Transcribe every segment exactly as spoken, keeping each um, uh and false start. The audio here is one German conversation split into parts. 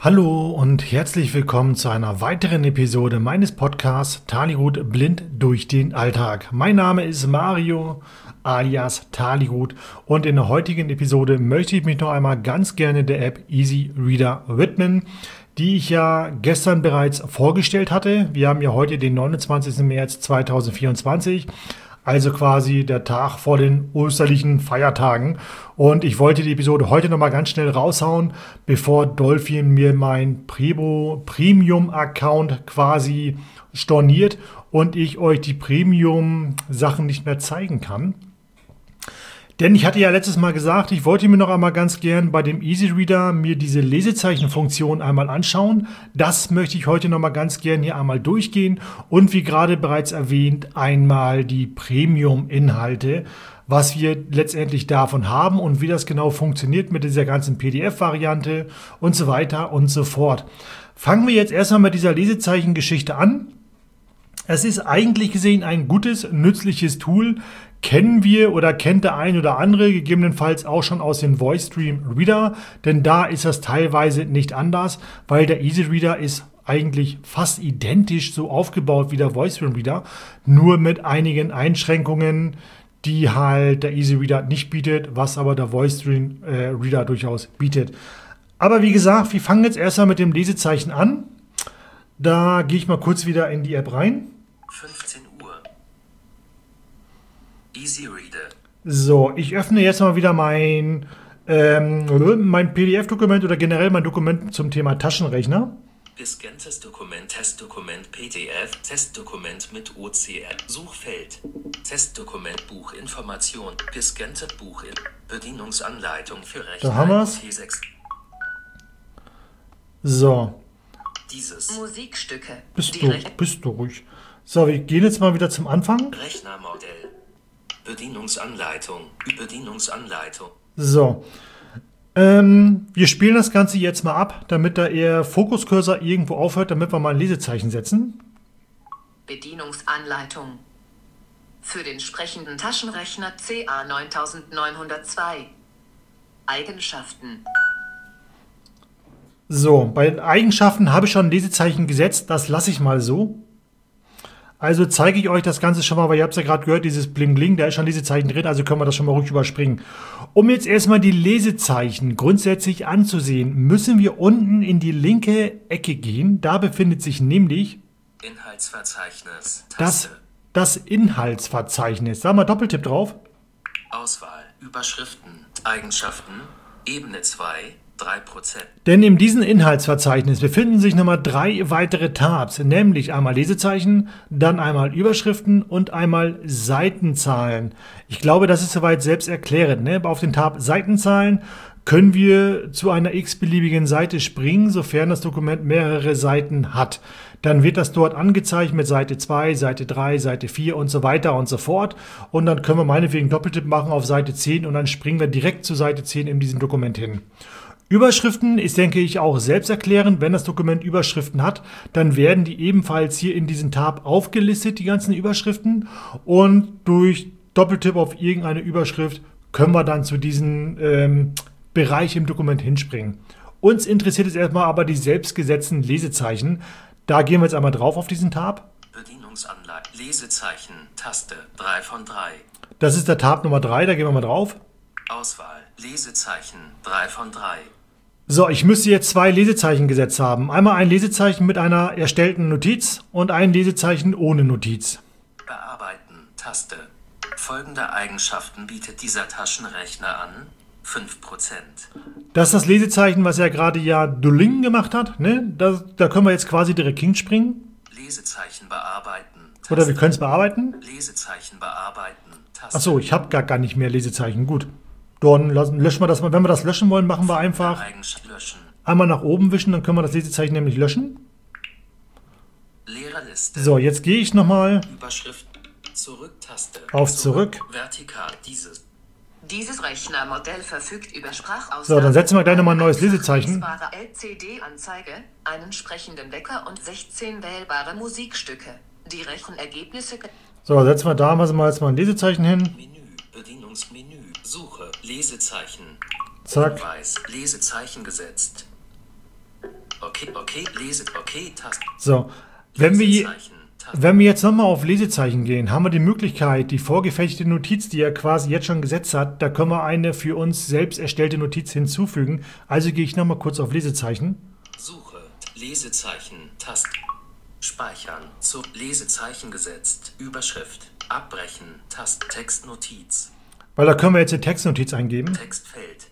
Hallo und herzlich willkommen zu einer weiteren Episode meines Podcasts Taligut blind durch den Alltag. Mein Name ist Mario alias Taligut und in der heutigen Episode möchte ich mich noch einmal ganz gerne der App Easy Reader widmen, die ich ja gestern bereits vorgestellt hatte. Wir haben ja heute den neunundzwanzigsten März zweitausendvierundzwanzig. Also quasi der Tag vor den osterlichen Feiertagen. Und ich wollte die Episode heute nochmal ganz schnell raushauen, bevor Dolphin mir mein Prebo Premium-Account quasi storniert und ich euch die Premium-Sachen nicht mehr zeigen kann. Denn ich hatte ja letztes Mal gesagt, ich wollte mir noch einmal ganz gern bei dem Easy Reader mir diese Lesezeichenfunktion einmal anschauen. Das möchte ich heute noch mal ganz gern hier einmal durchgehen und wie gerade bereits erwähnt, einmal die Premium-Inhalte, was wir letztendlich davon haben und wie das genau funktioniert mit dieser ganzen P D F-Variante und so weiter und so fort. Fangen wir jetzt erstmal mit dieser Lesezeichengeschichte an. Es ist eigentlich gesehen ein gutes, nützliches Tool. Kennen wir oder kennt der ein oder andere gegebenenfalls auch schon aus dem VoiceStream Reader, denn da ist das teilweise nicht anders, weil der Easy Reader ist eigentlich fast identisch so aufgebaut wie der VoiceStream Reader, nur mit einigen Einschränkungen, die halt der Easy Reader nicht bietet, was aber der VoiceStream äh, Reader durchaus bietet. Aber wie gesagt, wir fangen jetzt erstmal mit dem Lesezeichen an. Da gehe ich mal kurz wieder in die App rein. fünfzehn Uhr. Easy Reader. So, ich öffne jetzt mal wieder mein, ähm, mein P D F-Dokument oder generell mein Dokument zum Thema Taschenrechner. Gescanntes Dokument, Testdokument, P D F, Testdokument mit O C R, Suchfeld, Testdokument, Buchinformation, gescannte Buch, Bedienungsanleitung für Rechner. Da haben wir's. T sechs. So. Dieses Musikstücke. Bist du, bist du ruhig. So, wir gehen jetzt mal wieder zum Anfang. Rechnermodell. Bedienungsanleitung. Bedienungsanleitung. So. Ähm, wir spielen das Ganze jetzt mal ab, damit da eher Fokuscursor irgendwo aufhört, damit wir mal ein Lesezeichen setzen. Bedienungsanleitung. Für den sprechenden Taschenrechner C A neuntausendneunhundertzwei. Eigenschaften. So, bei den Eigenschaften habe ich schon ein Lesezeichen gesetzt, das lasse ich mal so. Also zeige ich euch das Ganze schon mal, weil ihr habt es ja gerade gehört, dieses Bling Bling, da ist schon Lesezeichen drin, also können wir das schon mal ruhig überspringen. Um jetzt erstmal die Lesezeichen grundsätzlich anzusehen, müssen wir unten in die linke Ecke gehen. Da befindet sich nämlich Inhaltsverzeichnis. das, Taste. das Inhaltsverzeichnis. Da haben wir Doppeltipp drauf. Auswahl. Überschriften. Eigenschaften. Ebene zwei. drei Prozent. Denn in diesem Inhaltsverzeichnis befinden sich nochmal drei weitere Tabs, nämlich einmal Lesezeichen, dann einmal Überschriften und einmal Seitenzahlen. Ich glaube, das ist soweit selbsterklärend. Ne? Auf den Tab Seitenzahlen können wir zu einer x-beliebigen Seite springen, sofern das Dokument mehrere Seiten hat. Dann wird das dort angezeigt mit Seite zwei, Seite drei, Seite vier und so weiter und so fort. Und dann können wir meinetwegen Doppeltipp machen auf Seite zehn und dann springen wir direkt zu Seite zehn in diesem Dokument hin. Überschriften ist, denke ich, auch selbsterklärend. Wenn das Dokument Überschriften hat, dann werden die ebenfalls hier in diesem Tab aufgelistet, die ganzen Überschriften. Und durch Doppeltipp auf irgendeine Überschrift können wir dann zu diesem ähm, Bereich im Dokument hinspringen. Uns interessiert jetzt erstmal aber die selbstgesetzten Lesezeichen. Da gehen wir jetzt einmal drauf auf diesen Tab. Bedienungsanleitung. Lesezeichen. Taste. drei von drei. Das ist der Tab Nummer drei, da gehen wir mal drauf. Auswahl. Lesezeichen. drei von drei. So, ich müsste jetzt zwei Lesezeichen gesetzt haben. Einmal ein Lesezeichen mit einer erstellten Notiz und ein Lesezeichen ohne Notiz. Bearbeiten. Taste. Folgende Eigenschaften bietet dieser Taschenrechner an. fünf Prozent. Das ist das Lesezeichen, was ja gerade ja Duolingo gemacht hat. Ne? Da, da können wir jetzt quasi direkt hinspringen. Lesezeichen bearbeiten. Taste. Oder wir können es bearbeiten. Lesezeichen bearbeiten. Taste. Achso, ich habe gar, gar nicht mehr Lesezeichen. Gut. Dann lassen, löschen wir das mal. Wenn wir das löschen wollen, machen wir einfach Löschen. einmal nach oben wischen, dann können wir das Lesezeichen nämlich löschen. Leere Liste. So, jetzt gehe ich nochmal Überschrift. Zurück-Taste. auf Zurück. Vertikal. Dieses. Dieses Rechnermodell verfügt über Sprachausgabe. So, dann setzen wir gleich nochmal ein neues Lesezeichen. L C D-Anzeige, einen sprechenden Wecker und sechzehn wählbare Musikstücke. Die Rechenergebnisse. So, setzen wir da mal jetzt mal ein Lesezeichen hin. Menü. Bedienungsmenü. Suche. Lesezeichen. Zack. Hinweis. Lesezeichen gesetzt. Okay, okay, lese, okay, Taste. So, wenn wir, hier, Lesezeichen, Taste. wenn wir jetzt nochmal auf Lesezeichen gehen, haben wir die Möglichkeit, die vorgefertigte Notiz, die er quasi jetzt schon gesetzt hat, da können wir eine für uns selbst erstellte Notiz hinzufügen. Also gehe ich nochmal kurz auf Lesezeichen. Suche, Lesezeichen, Taste. Speichern, zu Lesezeichen gesetzt, Überschrift, abbrechen, Taste, Textnotiz, Weil da können wir jetzt eine Textnotiz eingeben. Textfeld.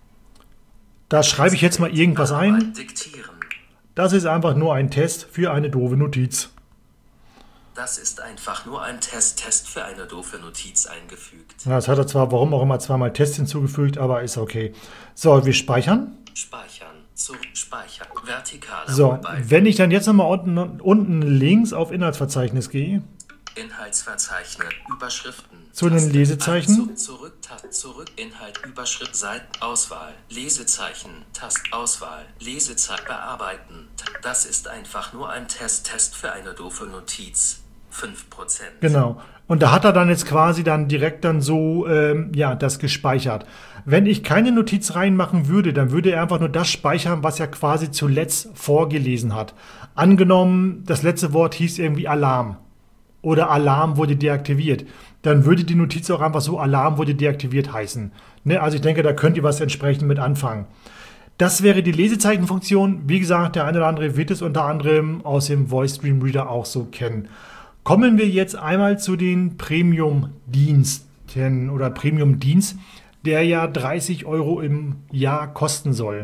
Da schreibe ich jetzt mal irgendwas ein. Bearbeiten, Diktieren. Das ist einfach nur ein Test für eine doofe Notiz. Das ist einfach nur ein Test, Test für eine doofe Notiz eingefügt. Ja, das hat er zwar, warum auch immer, zweimal Test hinzugefügt, aber ist okay. So, wir speichern. Speichern, zu Speichern, vertikale So, Rollbalken. wenn ich dann jetzt nochmal unten, unten links auf Inhaltsverzeichnis gehe, Inhaltsverzeichnis, Überschriften. Zu den Taste, Lesezeichen. ein, zu, zurück, Taste, zurück, Inhalt, Überschrift, Seiten, Auswahl, Lesezeichen, Taste, Auswahl, Lesezeichen, bearbeiten. Das ist einfach nur ein Test, Test für eine doofe Notiz. fünf Prozent. genau. Und da hat er dann jetzt quasi dann direkt dann so, ähm, ja, das gespeichert. Wenn ich keine Notiz reinmachen würde, dann würde er einfach nur das speichern, was er quasi zuletzt vorgelesen hat. Angenommen, das letzte Wort hieß irgendwie Alarm oder Alarm wurde deaktiviert, dann würde die Notiz auch einfach so Alarm wurde deaktiviert heißen. Ne? Also ich denke, da könnt ihr was entsprechend mit anfangen. Das wäre die Lesezeichenfunktion. Wie gesagt, der eine oder andere wird es unter anderem aus dem Voice Stream Reader auch so kennen. Kommen wir jetzt einmal zu den Premium-Diensten oder Premium-Dienst, der ja dreißig Euro im Jahr kosten soll.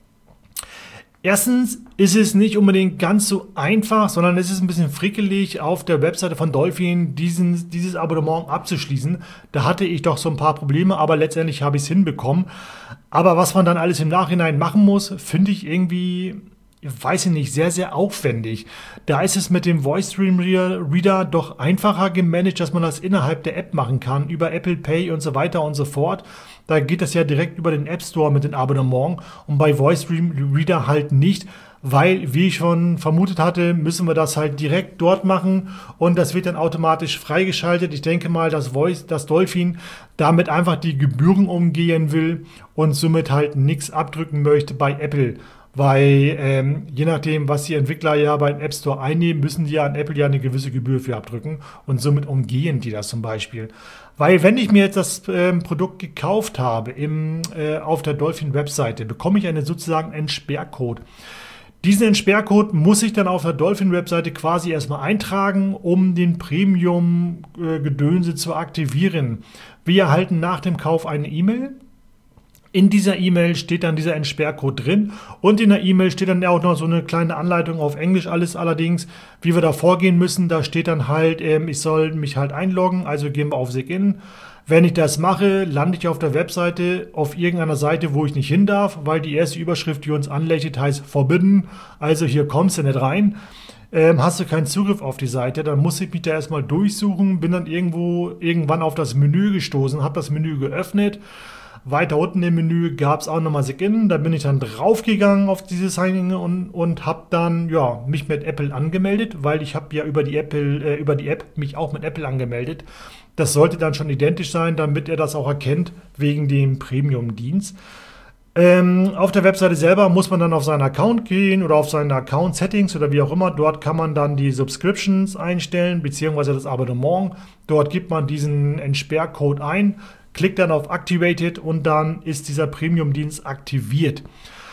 Erstens ist es nicht unbedingt ganz so einfach, sondern es ist ein bisschen frickelig, auf der Webseite von Dolphin diesen, dieses Abonnement abzuschließen. Da hatte ich doch so ein paar Probleme, aber letztendlich habe ich es hinbekommen. Aber was man dann alles im Nachhinein machen muss, finde ich irgendwie, weiß ich nicht, sehr, sehr aufwendig. Da ist es mit dem Voice Stream Reader doch einfacher gemanagt, dass man das innerhalb der App machen kann, über Apple Pay und so weiter und so fort. Da geht das ja direkt über den App Store mit dem Abonnement und bei Voice Stream Reader halt nicht, weil, wie ich schon vermutet hatte, müssen wir das halt direkt dort machen und das wird dann automatisch freigeschaltet. Ich denke mal, dass Voice, dass Dolphin damit einfach die Gebühren umgehen will und somit halt nichts abdrücken möchte bei Apple. Weil ähm, je nachdem, was die Entwickler ja beim App Store einnehmen, müssen die ja an Apple ja eine gewisse Gebühr für abdrücken und somit umgehen die das zum Beispiel. Weil wenn ich mir jetzt das ähm, Produkt gekauft habe im, äh, auf der Dolphin-Webseite, bekomme ich einen sozusagen Entsperrcode. Diesen Entsperrcode muss ich dann auf der Dolphin-Webseite quasi erstmal eintragen, um den Premium-Gedönse äh, zu aktivieren. Wir erhalten nach dem Kauf eine E-Mail. In dieser E-Mail steht dann dieser Entsperrcode drin und in der E-Mail steht dann auch noch so eine kleine Anleitung auf Englisch alles allerdings, wie wir da vorgehen müssen. Da steht dann halt, ähm, ich soll mich halt einloggen, also gehen wir auf Sign. Wenn ich das mache, lande ich auf der Webseite auf irgendeiner Seite, wo ich nicht hin darf, weil die erste Überschrift, die uns anlächelt, heißt Forbidden, also hier kommst du nicht rein. Ähm, hast du keinen Zugriff auf die Seite, dann muss ich mich da erstmal durchsuchen, bin dann irgendwo irgendwann auf das Menü gestoßen, habe das Menü geöffnet. Weiter unten im Menü gab es auch nochmal Sign-In, da bin ich dann draufgegangen auf diese Sign-In und, und habe dann ja, mich mit Apple angemeldet, weil ich habe ja über die, Apple, äh, über die App mich auch mit Apple angemeldet. Das sollte dann schon identisch sein, damit er das auch erkennt, wegen dem Premium-Dienst. Ähm, auf der Webseite selber muss man dann auf seinen Account gehen oder auf seine Account-Settings oder wie auch immer. Dort kann man dann die Subscriptions einstellen, beziehungsweise das Abonnement. Dort gibt man diesen Entsperrcode ein, klickt dann auf Activated und dann ist dieser Premium-Dienst aktiviert.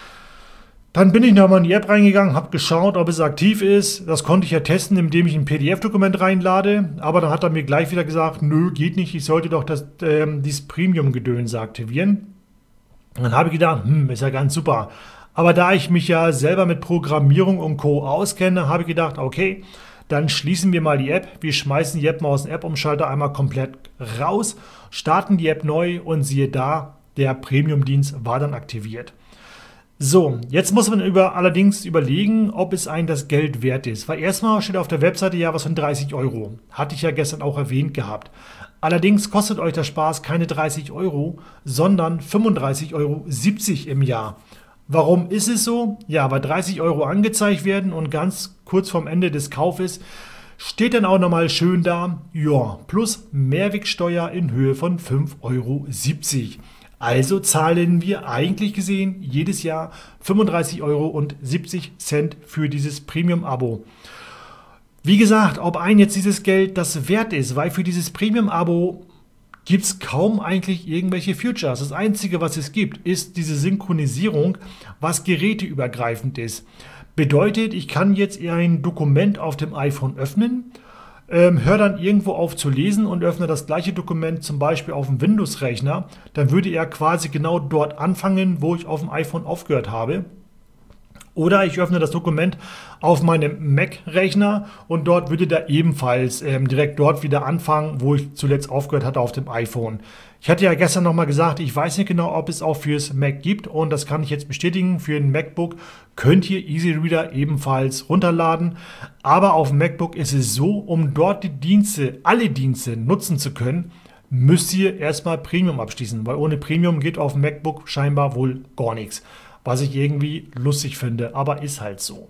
Dann bin ich nochmal in die App reingegangen, habe geschaut, ob es aktiv ist. Das konnte ich ja testen, indem ich ein P D F-Dokument reinlade. Aber dann hat er mir gleich wieder gesagt, nö, geht nicht, ich sollte doch das, ähm, dieses Premium-Gedönse aktivieren. Und dann habe ich gedacht, hm, ist ja ganz super. Aber da ich mich ja selber mit Programmierung und Co. auskenne, habe ich gedacht, okay, dann schließen wir mal die App. Wir schmeißen die App mal aus dem App-Umschalter einmal komplett raus, starten die App neu und siehe da, der Premium-Dienst war dann aktiviert. So, jetzt muss man über, allerdings überlegen, ob es einem das Geld wert ist. Weil erstmal steht auf der Webseite ja was von dreißig Euro. Hatte ich ja gestern auch erwähnt gehabt. Allerdings kostet euch der Spaß keine dreißig Euro, sondern fünfunddreißig Euro siebzig im Jahr. Warum ist es so? Ja, weil dreißig Euro angezeigt werden und ganz kurz vorm Ende des Kaufes steht dann auch nochmal schön da, ja, plus Mehrwertsteuer in Höhe von fünf Euro siebzig. Also zahlen wir eigentlich gesehen jedes Jahr fünfunddreißig Euro siebzig für dieses Premium-Abo. Wie gesagt, ob ein jetzt dieses Geld das wert ist, weil für dieses Premium-Abo gibt es kaum eigentlich irgendwelche Features. Das Einzige, was es gibt, ist diese Synchronisierung, was geräteübergreifend ist. Bedeutet, ich kann jetzt ein Dokument auf dem iPhone öffnen, ähm, höre dann irgendwo auf zu lesen und öffne das gleiche Dokument zum Beispiel auf dem Windows-Rechner. Dann würde er quasi genau dort anfangen, wo ich auf dem iPhone aufgehört habe. Oder ich öffne das Dokument auf meinem Mac-Rechner und dort würde der ebenfalls ähm, direkt dort wieder anfangen, wo ich zuletzt aufgehört hatte auf dem iPhone. Ich hatte ja gestern nochmal gesagt, ich weiß nicht genau, ob es auch fürs Mac gibt und das kann ich jetzt bestätigen. Für ein MacBook könnt ihr Easy Reader ebenfalls runterladen. Aber auf dem MacBook ist es so, um dort die Dienste, alle Dienste nutzen zu können, müsst ihr erstmal Premium abschließen, weil ohne Premium geht auf dem MacBook scheinbar wohl gar nichts. Was ich irgendwie lustig finde, aber ist halt so.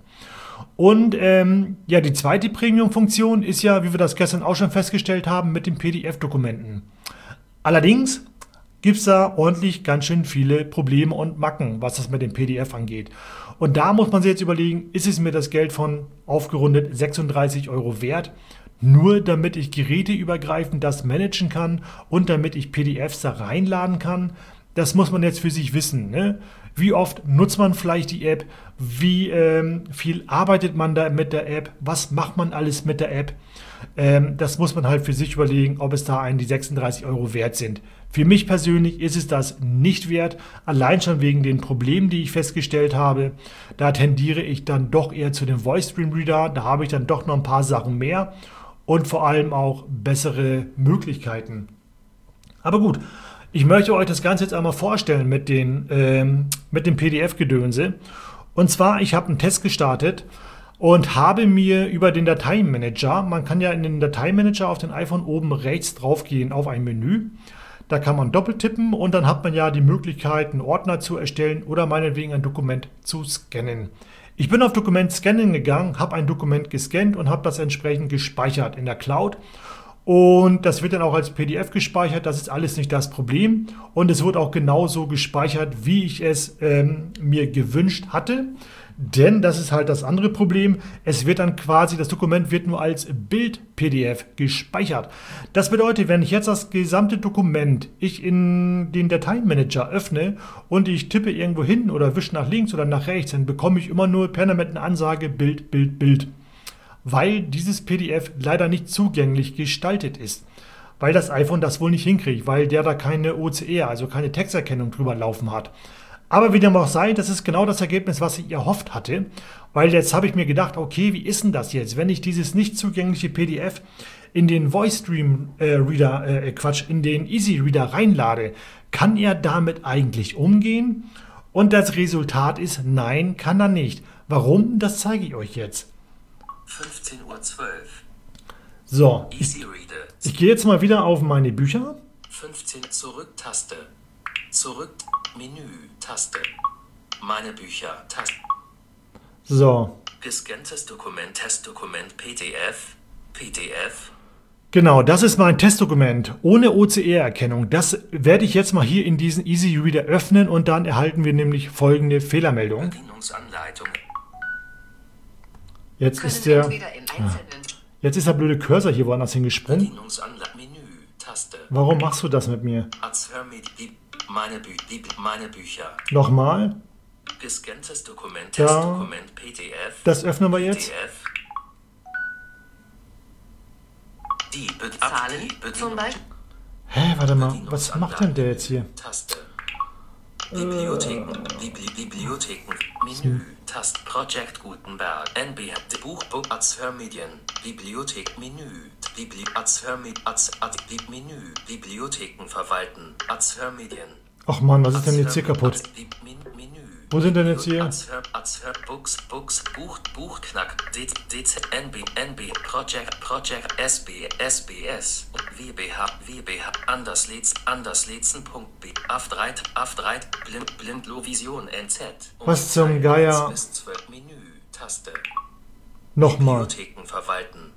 Und ähm, ja, die zweite Premium-Funktion ist ja, wie wir das gestern auch schon festgestellt haben, mit den P D F-Dokumenten. Allerdings gibt es da ordentlich ganz schön viele Probleme und Macken, was das mit dem P D F angeht. Und da muss man sich jetzt überlegen, ist es mir das Geld von aufgerundet sechsunddreißig Euro wert, nur damit ich geräteübergreifend das managen kann und damit ich P D Fs da reinladen kann. Das muss man jetzt für sich wissen, ne? Wie oft nutzt man vielleicht die App? Wie ähm, viel arbeitet man da mit der App? Was macht man alles mit der App? Ähm, das muss man halt für sich überlegen, ob es da einen die sechsunddreißig Euro wert sind. Für mich persönlich ist es das nicht wert, allein schon wegen den Problemen, die ich festgestellt habe. Da tendiere ich dann doch eher zu dem Voice Stream Reader. Da habe ich dann doch noch ein paar Sachen mehr und vor allem auch bessere Möglichkeiten. Aber gut. Ich möchte euch das Ganze jetzt einmal vorstellen mit, den, ähm, mit dem P D F-Gedönse. Und zwar, ich habe einen Test gestartet und habe mir über den Dateimanager, man kann ja in den Dateimanager auf dem iPhone oben rechts draufgehen auf ein Menü. Da kann man doppeltippen und dann hat man ja die Möglichkeit, einen Ordner zu erstellen oder meinetwegen ein Dokument zu scannen. Ich bin auf Dokument Scannen gegangen, habe ein Dokument gescannt und habe das entsprechend gespeichert in der Cloud. Und das wird dann auch als P D F gespeichert, das ist alles nicht das Problem. Und es wird auch genauso gespeichert, wie ich es ähm, mir gewünscht hatte. Denn das ist halt das andere Problem. Es wird dann quasi, das Dokument wird nur als Bild-P D F gespeichert. Das bedeutet, wenn ich jetzt das gesamte Dokument ich in den Dateimanager öffne und ich tippe irgendwo hin oder wische nach links oder nach rechts, dann bekomme ich immer nur permanent eine Ansage Bild, Bild, Bild. Weil dieses P D F leider nicht zugänglich gestaltet ist. Weil das iPhone das wohl nicht hinkriegt, weil der da keine O C R, also keine Texterkennung drüber laufen hat. Aber wie dem auch sei, das ist genau das Ergebnis, was ich erhofft hatte. Weil jetzt habe ich mir gedacht, okay, wie ist denn das jetzt, wenn ich dieses nicht zugängliche P D F in den Voice Stream äh, Reader, äh, Quatsch, in den Easy Reader reinlade, kann er damit eigentlich umgehen? Und das Resultat ist, nein, kann er nicht. Warum? Das zeige ich euch jetzt. fünfzehn Uhr zwölf. So, ich, Easy Reader. ich gehe jetzt mal wieder auf meine Bücher. fünfzehn Zurück-Taste. Zurück. Menü. Taste. Meine Bücher. Taste. So, Gescanntes Dokument. Testdokument. P D F. P D F. genau, das ist mein Testdokument ohne O C R-Erkennung. Das werde ich jetzt mal hier in diesen Easy Reader öffnen und dann erhalten wir nämlich folgende Fehlermeldung. Bedienungsanleitung. Jetzt Können ist der, entweder in einzelnen jetzt ist der blöde Cursor hier woanders hingesprungen. Bedienungsanleitung. Menü. Taste. Warum machst du das mit mir? Azhörmedi. Meine, Bü die, meine Bücher. Nochmal, Gescanntes Dokument. Da. Testdokument. P D F. das öffnen wir jetzt. P D F. Die Be Zahlen, die Bedienung- zum Beispiel. Hä, warte mal, was macht denn der jetzt hier? Taste. Bibliotheken. Bibli Bibliotheken. Menü. Taste. Project Gutenberg. N B H. Buchbuch. Azhörmedien. Bibliothek. Menü. Bibli Azhörmedien. Az Az Bib Menü. Bibliotheken verwalten. Azhörmedien. Ach Mann, was ist denn jetzt hier kaputt? Az- Bib- Men- Menü. Wo sind denn jetzt hier? Azhör, Azhör, Books, Books, Buch, Buchknack, D, D, N B, N B, Project, Project, S B, S B S, W B H, W B H, Anderslets, Andersletzen.b, Aftreit, Aftreit, Blind, Blindlovision, N Z. Was zum Geier? Bis zwölf Menü, Taste. Nochmal, Bibliotheken verwalten.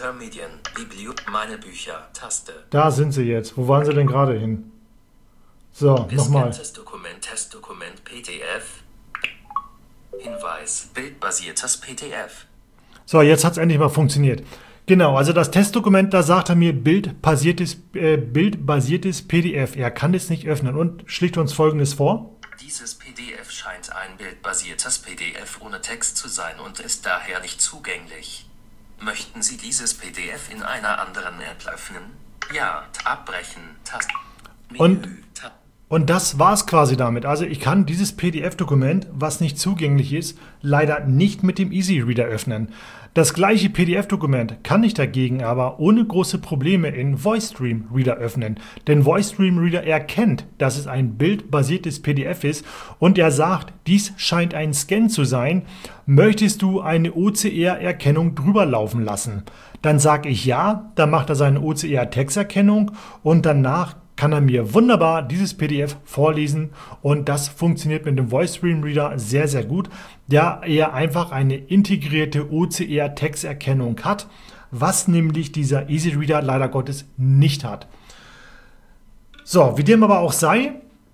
Azhörmedien, Biblio, meine Bücher, Taste. da sind sie jetzt. Wo waren sie denn gerade hin? So, nochmal. Gescanntes Dokument, Testdokument, P D F. Hinweis, bildbasiertes P D F. So, jetzt hat es endlich mal funktioniert. Genau, also das Testdokument, da sagt er mir bildbasiertes, äh, bildbasiertes P D F. Er kann es nicht öffnen und schlägt uns Folgendes vor. Dieses P D F scheint ein bildbasiertes P D F ohne Text zu sein und ist daher nicht zugänglich. Möchten Sie dieses P D F in einer anderen App öffnen? Ja, abbrechen, Taste. Und, und das war's quasi damit. Also ich kann dieses P D F-Dokument, was nicht zugänglich ist, leider nicht mit dem Easy Reader öffnen. Das gleiche P D F-Dokument kann ich dagegen aber ohne große Probleme in VoiceStream Reader öffnen. Denn VoiceStream Reader erkennt, dass es ein bildbasiertes P D F ist und er sagt, dies scheint ein Scan zu sein. Möchtest du eine O C R-Erkennung drüber laufen lassen? Dann sage ich ja, dann macht er seine O C R-Texterkennung und danach kann er mir wunderbar dieses P D F vorlesen und das funktioniert mit dem VoiceStream Reader sehr, sehr gut, da er einfach eine integrierte O C R-Texterkennung hat, was nämlich dieser Easy Reader leider Gottes nicht hat. So, wie dem aber auch sei,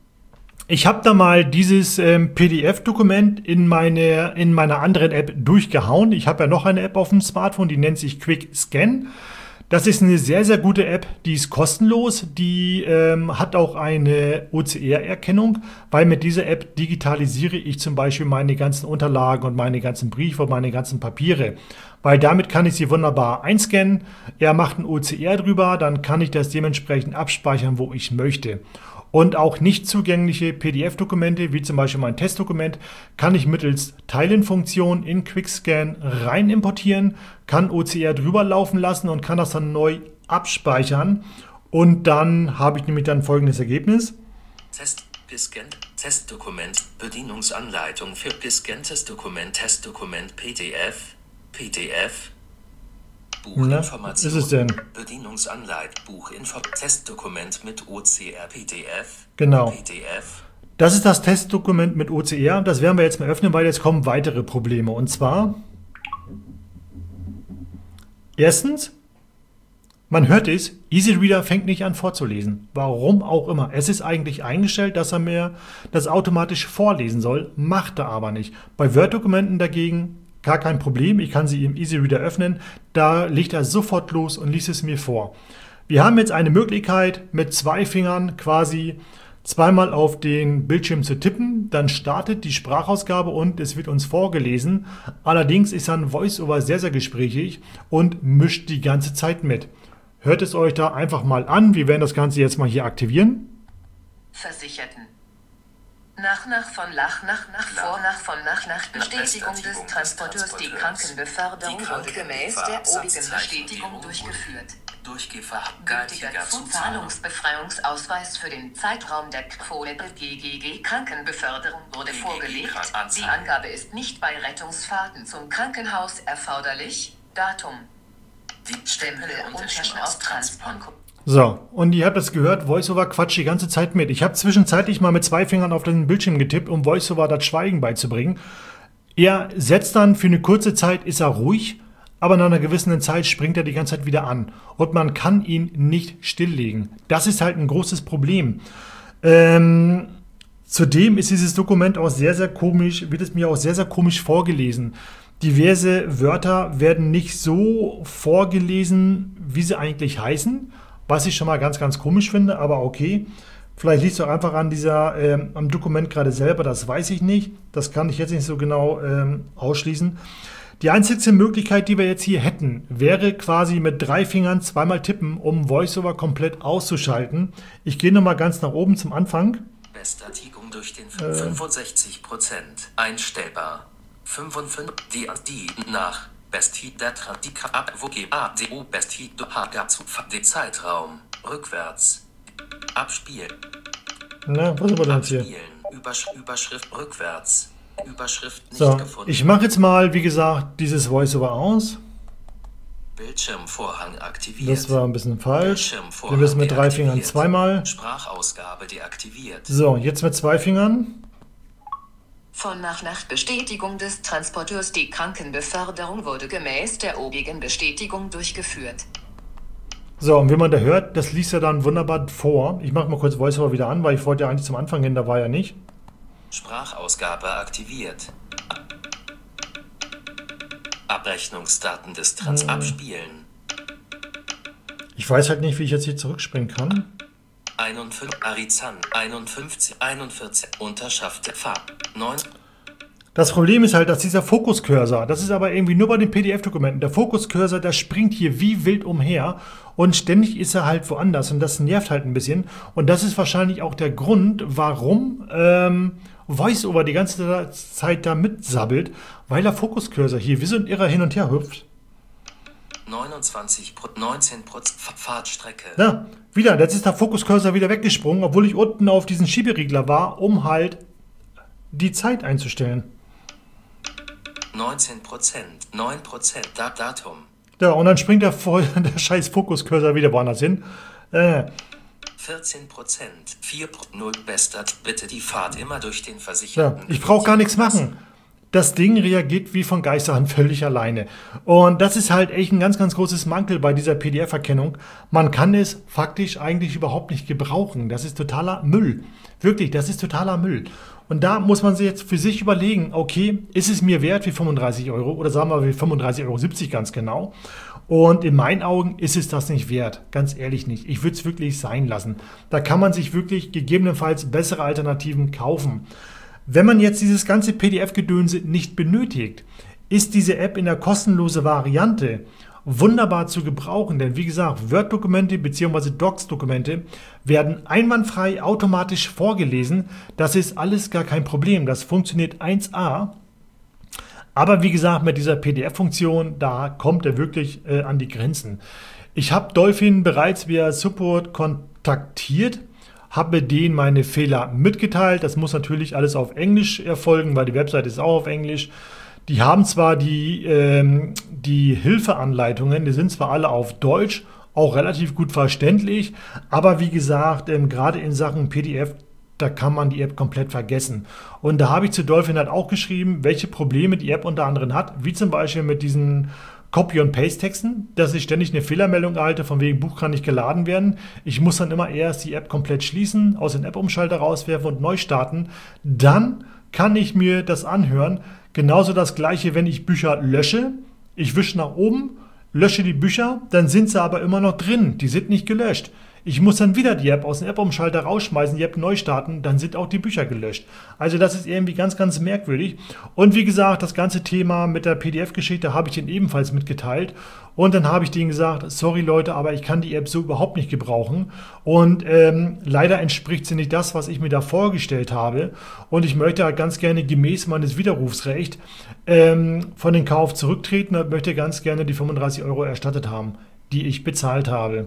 ich habe da mal dieses ähm, P D F-Dokument in, meine, in meiner anderen App durchgehauen. Ich habe ja noch eine App auf dem Smartphone, die nennt sich Quick Scan. Das ist eine sehr, sehr gute App, die ist kostenlos, die ähm, hat auch eine O C R-Erkennung, weil mit dieser App digitalisiere ich zum Beispiel meine ganzen Unterlagen und meine ganzen Briefe und meine ganzen Papiere, weil damit kann ich sie wunderbar einscannen, er macht ein O C R drüber, dann kann ich das dementsprechend abspeichern, wo ich möchte. Und auch nicht zugängliche P D F-Dokumente, wie zum Beispiel mein Testdokument, kann ich mittels Teilen-Funktion in QuickScan rein importieren, kann O C R drüber laufen lassen und kann das dann neu abspeichern. Und dann habe ich nämlich dann folgendes Ergebnis. Test, gescannt, Testdokument, Bedienungsanleitung für gescanntes Dokument, Testdokument, P D F, P D F, Buchinformation, was ist es denn? Bedienungsanleitung, Buchinfo, Testdokument mit O C R, P D F, Genau. P D F. Das ist das Testdokument mit O C R. Das werden wir jetzt mal öffnen, weil jetzt kommen weitere Probleme. Und zwar, erstens, man hört es, Easy Reader fängt nicht an vorzulesen. Warum auch immer. Es ist eigentlich eingestellt, dass er mir das automatisch vorlesen soll, macht er aber nicht. Bei Word-Dokumenten dagegen gar kein Problem, ich kann sie im Easy Reader öffnen, da legt er sofort los und liest es mir vor. Wir haben jetzt eine Möglichkeit, mit zwei Fingern quasi zweimal auf den Bildschirm zu tippen, dann startet die Sprachausgabe und es wird uns vorgelesen. Allerdings ist ein VoiceOver sehr, sehr gesprächig und mischt die ganze Zeit mit. Hört es euch da einfach mal an, wir werden das Ganze jetzt mal hier aktivieren. Versicherten. Nach, nach, von, lach, nach, nach, vor, nach, von, nach, nach, Bestätigung des Transporteurs. Die Krankenbeförderung wurde gemäß der obigen Bestätigung durchgeführt. Durchgefahren. Gültiger Zuzahlungsbefreiungsausweis für den Zeitraum der Quote G G G Krankenbeförderung wurde vorgelegt. Die Angabe ist nicht bei Rettungsfahrten zum Krankenhaus erforderlich. Datum. Die Stempel Unterschrift auf Transport. So, und ihr habt das gehört, VoiceOver quatscht die ganze Zeit mit. Ich habe zwischenzeitlich mal mit zwei Fingern auf den Bildschirm getippt, um VoiceOver das Schweigen beizubringen. Er setzt dann für eine kurze Zeit, ist er ruhig, aber nach einer gewissen Zeit springt er die ganze Zeit wieder an. Und man kann ihn nicht stilllegen. Das ist halt ein großes Problem. Ähm, zudem ist dieses Dokument auch sehr, sehr komisch, wird es mir auch sehr, sehr komisch vorgelesen. Diverse Wörter werden nicht so vorgelesen, wie sie eigentlich heißen. Was ich schon mal ganz, ganz komisch finde, aber okay. Vielleicht liegt es auch einfach an dieser, ähm, am Dokument gerade selber, das weiß ich nicht. Das kann ich jetzt nicht so genau ähm, ausschließen. Die einzige Möglichkeit, die wir jetzt hier hätten, wäre quasi mit drei Fingern zweimal tippen, um VoiceOver komplett auszuschalten. Ich gehe nochmal ganz nach oben zum Anfang. Bestätigung durch den äh. fünfundsechzig Prozent einstellbar. fünfundfünfzig die, die nach Besti der Tradika ab wo G A D O Besti do Haga zu den Zeitraum rückwärts abspielen. Na, was ist aber das hier? Übersch Überschrift rückwärts. Überschrift nicht so, gefunden. Ich mache jetzt mal, wie gesagt, dieses VoiceOver aus. Bildschirmvorhang aktiviert. Das war ein bisschen falsch. Wir müssen mit drei Fingern zweimal. Sprachausgabe deaktiviert. So, jetzt mit zwei Fingern. Von nach nach Bestätigung des Transporteurs. Die Krankenbeförderung wurde gemäß der obigen Bestätigung durchgeführt. So, und wie man da hört, das liest er dann wunderbar vor. Ich mache mal kurz VoiceOver wieder an, weil ich wollte ja eigentlich zum Anfang hin, da war ja nicht. Sprachausgabe aktiviert. Abrechnungsdaten des Trans abspielen. Ich weiß halt nicht, wie ich jetzt hier zurückspringen kann. einundfünfzig, Arizan, einundfünfzig, einundvierzig, Unterschaft, Farb, neun. Das Problem ist halt, dass dieser Fokuscursor, das ist aber irgendwie nur bei den P D F-Dokumenten, der Fokuscursor, der springt hier wie wild umher und ständig ist er halt woanders und das nervt halt ein bisschen. Und das ist wahrscheinlich auch der Grund, warum ähm, VoiceOver die ganze Zeit da mitsabbelt, weil der Fokuscursor hier wie so ein Irrer hin und her hüpft. neunundzwanzig, neunzehn Prozent Fahrtstrecke. Ja, wieder, jetzt ist der Fokuscursor wieder weggesprungen, obwohl ich unten auf diesen Schieberegler war, um halt die Zeit einzustellen. neunzehn Prozent, neun Prozent Dat Datum. Ja, und dann springt der, voll, der scheiß Fokuscursor wieder woanders hin. Äh. vierzehn Prozent, vier null bester. Bitte die Fahrt immer durch den Versicherten. Ja, ich brauche gar nichts machen. Das Ding reagiert wie von Geisterhand völlig alleine. Und das ist halt echt ein ganz, ganz großes Mankel bei dieser P D F-Erkennung. Man kann es faktisch eigentlich überhaupt nicht gebrauchen. Das ist totaler Müll. Wirklich, das ist totaler Müll. Und da muss man sich jetzt für sich überlegen, okay, ist es mir wert wie fünfunddreißig Euro oder sagen wir wie fünfunddreißig Euro siebzig ganz genau. Und in meinen Augen ist es das nicht wert, ganz ehrlich nicht. Ich würde es wirklich sein lassen. Da kann man sich wirklich gegebenenfalls bessere Alternativen kaufen. Wenn man jetzt dieses ganze P D F-Gedönse nicht benötigt, ist diese App in der kostenlosen Variante wunderbar zu gebrauchen, denn wie gesagt, Word-Dokumente bzw. Docs-Dokumente werden einwandfrei automatisch vorgelesen. Das ist alles gar kein Problem, das funktioniert eins A. Aber wie gesagt, mit dieser P D F-Funktion, da kommt er wirklich äh, an die Grenzen. Ich habe Dolphin bereits via Support kontaktiert, habe denen meine Fehler mitgeteilt. Das muss natürlich alles auf Englisch erfolgen, weil die Webseite ist auch auf Englisch. Die haben zwar die, ähm, die Hilfeanleitungen, die sind zwar alle auf Deutsch, auch relativ gut verständlich, aber wie gesagt, ähm, gerade in Sachen P D F, da kann man die App komplett vergessen. Und da habe ich zu Dolphin halt auch geschrieben, welche Probleme die App unter anderem hat, wie zum Beispiel mit diesen Copy- und Paste-Texten, dass ich ständig eine Fehlermeldung erhalte, von wegen Buch kann nicht geladen werden. Ich muss dann immer erst die App komplett schließen, aus dem App-Umschalter rauswerfen und neu starten. Dann kann ich mir das anhören. Genauso das gleiche, wenn ich Bücher lösche. Ich wische nach oben, lösche die Bücher, dann sind sie aber immer noch drin. Die sind nicht gelöscht. Ich muss dann wieder die App aus dem App-Umschalter rausschmeißen, die App neu starten, dann sind auch die Bücher gelöscht. Also das ist irgendwie ganz, ganz merkwürdig. Und wie gesagt, das ganze Thema mit der P D F-Geschichte habe ich denen ebenfalls mitgeteilt. Und dann habe ich denen gesagt, sorry Leute, aber ich kann die App so überhaupt nicht gebrauchen. Und ähm, leider entspricht sie nicht das, was ich mir da vorgestellt habe. Und ich möchte halt ganz gerne gemäß meines Widerrufsrechts ähm, von den Kauf zurücktreten und möchte ganz gerne die fünfunddreißig Euro erstattet haben, die ich bezahlt habe.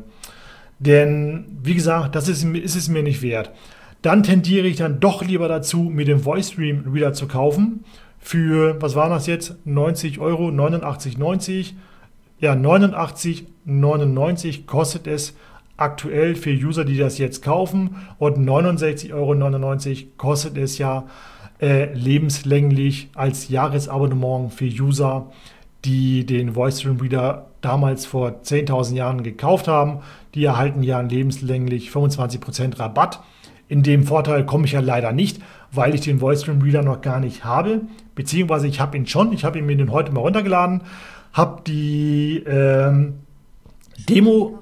Denn, wie gesagt, das ist, ist es mir nicht wert. Dann tendiere ich dann doch lieber dazu, mir den VoiceStream Reader zu kaufen. Für, was war das jetzt? neunzig Euro, neunundachtzig neunzig. Ja, neunundachtzig neunundneunzig kostet es aktuell für User, die das jetzt kaufen. Und neunundsechzig Euro neunundneunzig kostet es ja äh, lebenslänglich als Jahresabonnement für User, die den VoiceStream Reader damals vor zehntausend Jahren gekauft haben. Die erhalten ja lebenslänglich fünfundzwanzig Prozent Rabatt. In dem Vorteil komme ich ja leider nicht, weil ich den VoiceStream Reader noch gar nicht habe. Beziehungsweise ich habe ihn schon, ich habe ihn mir den heute mal runtergeladen, habe die ähm, Demo,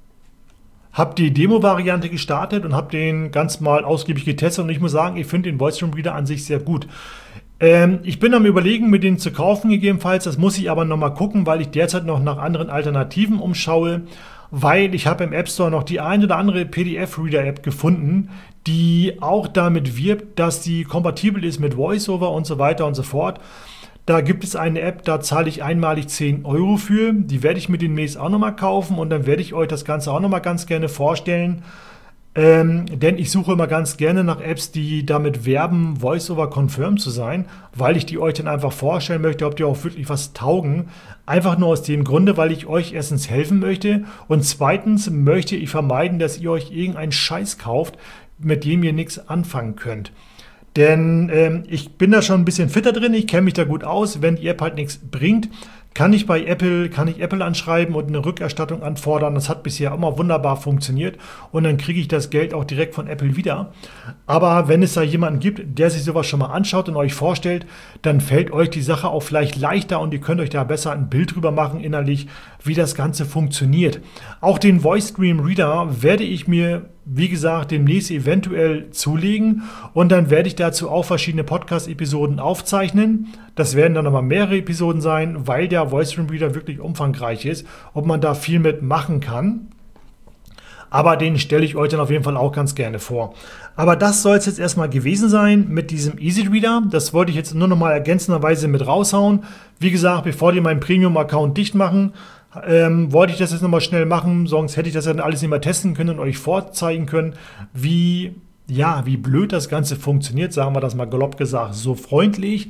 habe die Demo-Variante gestartet und habe den ganz mal ausgiebig getestet. Und ich muss sagen, ich finde den VoiceStream Reader an sich sehr gut. Ähm, ich bin am Überlegen, mir den zu kaufen gegebenenfalls. Das muss ich aber nochmal gucken, weil ich derzeit noch nach anderen Alternativen umschaue. Weil ich habe im App Store noch die ein oder andere P D F-Reader-App gefunden, die auch damit wirbt, dass die kompatibel ist mit VoiceOver und so weiter und so fort. Da gibt es eine App, da zahle ich einmalig zehn Euro für. Die werde ich mir demnächst auch nochmal kaufen und dann werde ich euch das Ganze auch nochmal ganz gerne vorstellen. Ähm, denn ich suche immer ganz gerne nach Apps, die damit werben, VoiceOver confirmed zu sein, weil ich die euch dann einfach vorstellen möchte, ob die auch wirklich was taugen. Einfach nur aus dem Grunde, weil ich euch erstens helfen möchte und zweitens möchte ich vermeiden, dass ihr euch irgendeinen Scheiß kauft, mit dem ihr nichts anfangen könnt. Denn ähm, ich bin da schon ein bisschen fitter drin, ich kenne mich da gut aus. Wenn die App halt nichts bringt, kann ich bei Apple, kann ich Apple anschreiben und eine Rückerstattung anfordern. Das hat bisher immer wunderbar funktioniert und dann kriege ich das Geld auch direkt von Apple wieder. Aber wenn es da jemanden gibt, der sich sowas schon mal anschaut und euch vorstellt, dann fällt euch die Sache auch vielleicht leichter und ihr könnt euch da besser ein Bild drüber machen innerlich, wie das Ganze funktioniert. Auch den Voice Stream Reader werde ich mir, wie gesagt, demnächst eventuell zulegen und dann werde ich dazu auch verschiedene Podcast-Episoden aufzeichnen. Das werden dann aber mehrere Episoden sein, weil der Voice Stream Reader wirklich umfangreich ist und man da viel mit machen kann. Aber den stelle ich euch dann auf jeden Fall auch ganz gerne vor. Aber das soll es jetzt erstmal gewesen sein mit diesem Easy Reader. Das wollte ich jetzt nur noch mal ergänzenderweise mit raushauen. Wie gesagt, bevor die meinen Premium-Account dicht machen, ähm, wollte ich das jetzt nochmal schnell machen. Sonst hätte ich das dann alles nicht mehr testen können und euch vorzeigen können, wie, ja, wie blöd das Ganze funktioniert. Sagen wir das mal grob gesagt, so freundlich.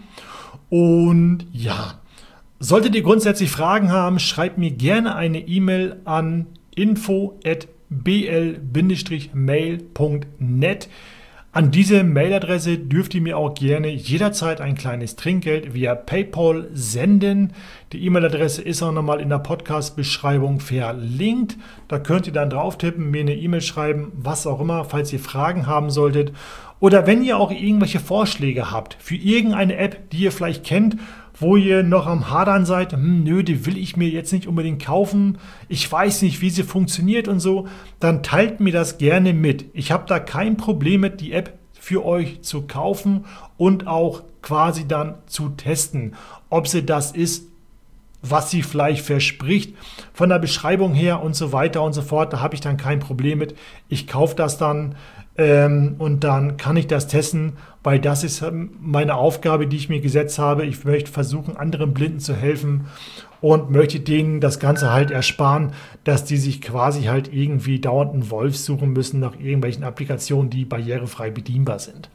Und ja, solltet ihr grundsätzlich Fragen haben, schreibt mir gerne eine E-Mail an info at b l mail punkt net. An diese Mailadresse dürft ihr mir auch gerne jederzeit ein kleines Trinkgeld via PayPal senden. Die E-Mail-Adresse ist auch nochmal in der Podcast-Beschreibung verlinkt. Da könnt ihr dann drauf tippen, mir eine E-Mail schreiben, was auch immer, falls ihr Fragen haben solltet. Oder wenn ihr auch irgendwelche Vorschläge habt für irgendeine App, die ihr vielleicht kennt, wo ihr noch am Hadern seid, hm, nö, die will ich mir jetzt nicht unbedingt kaufen, ich weiß nicht, wie sie funktioniert und so, dann teilt mir das gerne mit. Ich habe da kein Problem mit, die App für euch zu kaufen und auch quasi dann zu testen, ob sie das ist, was sie vielleicht verspricht, von der Beschreibung her und so weiter und so fort. Da habe ich dann kein Problem mit. Ich kaufe das dann ähm, und dann kann ich das testen, weil das ist meine Aufgabe, die ich mir gesetzt habe. Ich möchte versuchen, anderen Blinden zu helfen und möchte denen das Ganze halt ersparen, dass die sich quasi halt irgendwie dauernd einen Wolf suchen müssen nach irgendwelchen Applikationen, die barrierefrei bedienbar sind.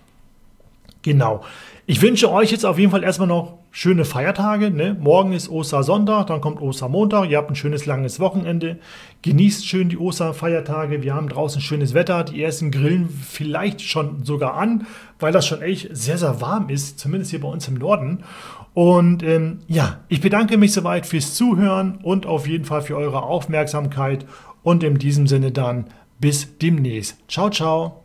Genau. Ich wünsche euch jetzt auf jeden Fall erstmal noch schöne Feiertage. Ne? Morgen ist Ostersonntag, dann kommt Ostermontag. Ihr habt ein schönes langes Wochenende. Genießt schön die Osterfeiertage. Wir haben draußen schönes Wetter. Die ersten grillen vielleicht schon sogar an, weil das schon echt sehr, sehr warm ist, zumindest hier bei uns im Norden. Und ähm, ja, ich bedanke mich soweit fürs Zuhören und auf jeden Fall für eure Aufmerksamkeit. Und in diesem Sinne dann bis demnächst. Ciao, ciao.